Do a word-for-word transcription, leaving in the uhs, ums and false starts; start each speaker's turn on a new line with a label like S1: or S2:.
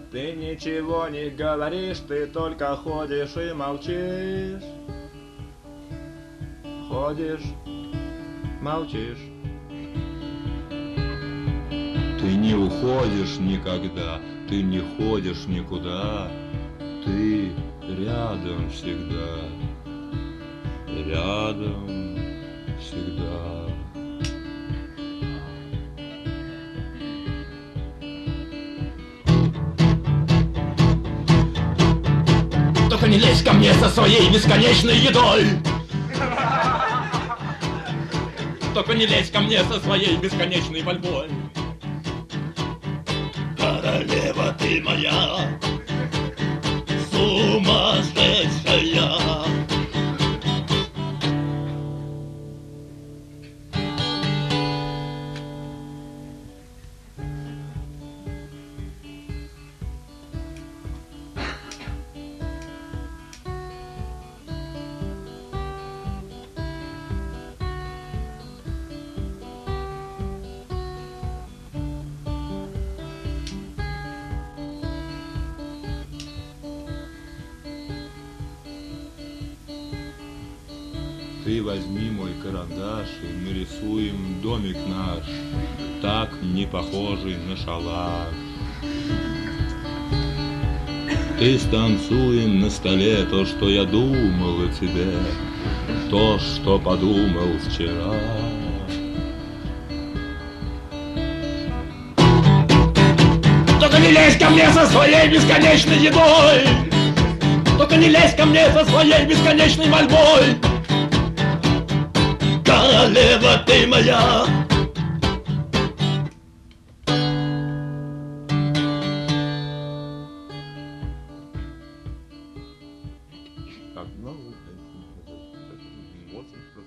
S1: Ты ничего не говоришь, ты только ходишь и молчишь. Ходишь, молчишь. Ты не уходишь никогда, ты не ходишь никуда. Ты рядом всегда, рядом всегда. Только не лезь ко мне со своей бесконечной едой. Только не лезь ко мне со своей бесконечной мольбой. Королева ты моя, сумасшедшая. Ты возьми мой карандаш и нарисуем домик наш, так не похожий на шалаш. Ты станцуем на столе то, что я думал о тебе, то, что подумал вчера. Только не лезь ко мне со своей бесконечной едой. Только не лезь ко мне со своей бесконечной мольбой. Королева ты моя. Так, ну, вот,